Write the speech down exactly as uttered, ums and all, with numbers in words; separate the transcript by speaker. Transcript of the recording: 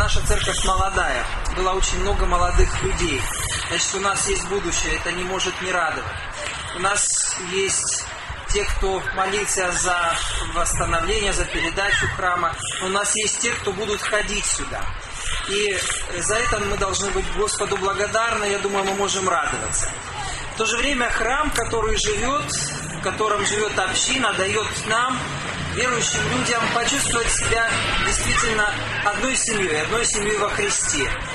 Speaker 1: наша церковь молодая. Было очень много молодых людей. Значит, у нас есть будущее, это не может не радовать. У нас есть те, кто молится за восстановление, за передачу храма. У нас есть те, кто будут ходить сюда. И за это мы должны быть Господу благодарны, я думаю, мы можем радоваться. В то же время храм, который живет, в котором живет община, дает нам, верующим людям, почувствовать себя действительно одной семьей, одной семьей во Христе.